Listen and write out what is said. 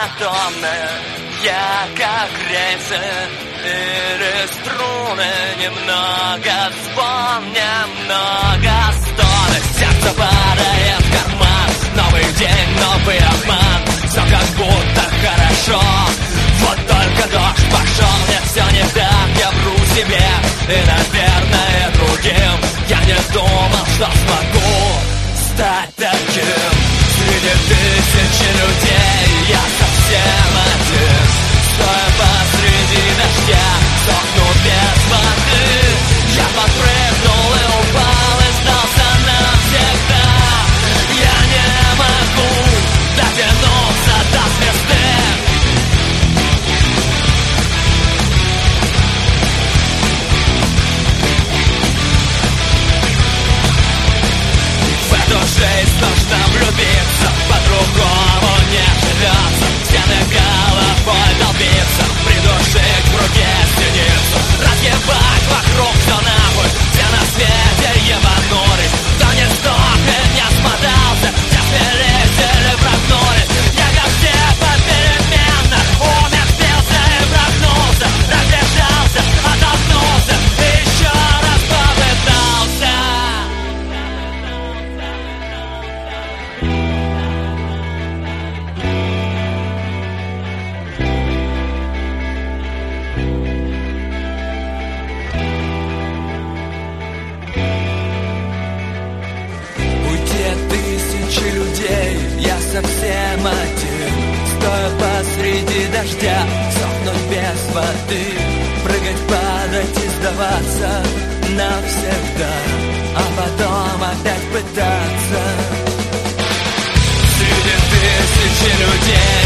монотонная. Я как рельсы или струны, немного звон, немного стоны. Сердце падает в карман, новый день, новый обман. Все как будто хорошо, вот только дождь пошел. Мне все не так, я вру себе и, наверное, другим. Я не думал, что смогу стать таким. Среди тысячи людей я совсем один. Стоя посреди дождя, сохну без воды. Я подпрыгнул и упал, и сдался навсегда. Я не могу дотянуться до звезды. В эту жизнь нужно влюбиться, по-другому не живется. Стены головой долбиться, придушить в руке синицу. Разъебать вокруг все нахуй, все на свете ебанулись. Кто не сдох и не смотался, все смелись или прогнулись. Я как все попеременно умер, спился и прогнулся. Разбежался, оттолкнулся и еще раз попытался. Уйти от тысячи людей, я совсем один. Стоя посреди дождя, сохнуть без воды. Прыгать, падать и сдаваться навсегда, а потом опять пытаться. Среди тысячи людей